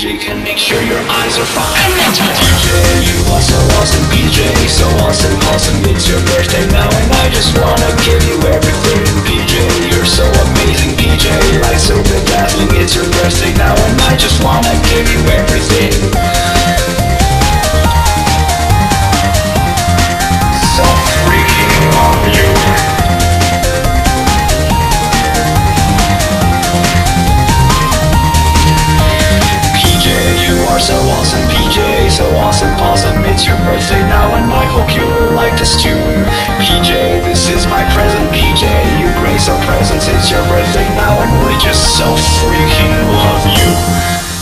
PJ can make sure your eyes are fine. PJ, you are so awesome. PJ, so awesome, awesome. It's your birthday now and I just wanna give you everything. PJ, you're so amazing. PJ, like so bedazzling. It's your birthday now and I just wanna give you everything. So freaking love you. So awesome, PJ, so awesome, awesome. It's your birthday now and I hope you like this too. PJ, this is my present. PJ, you grace our presents. It's your birthday now and we just so freaking love you.